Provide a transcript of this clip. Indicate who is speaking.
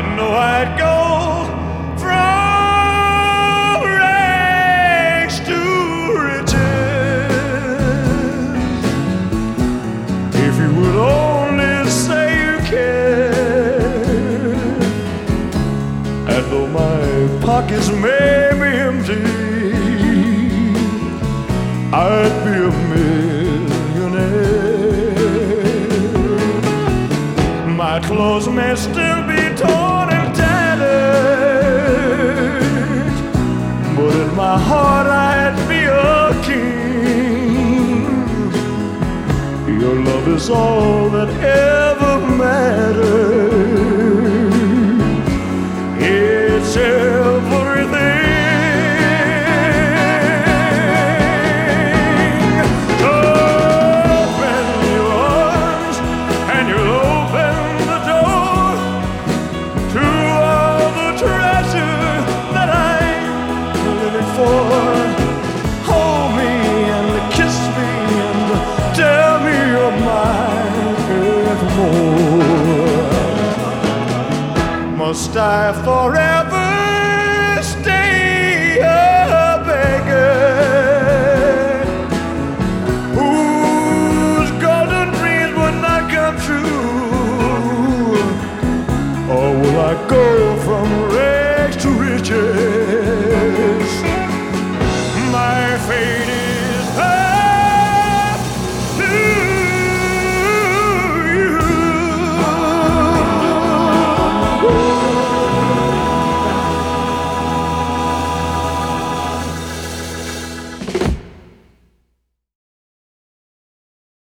Speaker 1: know I'd go from rags to riches if you would only say you care. And though my pockets may be empty, I'd be a millionaire. My clothes may still be torn and tattered, but in my heart I'd be a king. Your love is all that ever matters. It's everything. Open your arms and you'll open the door to all the treasure that I'm living for. Hold me and kiss me and tell me you're mine evermore. Must I forever stay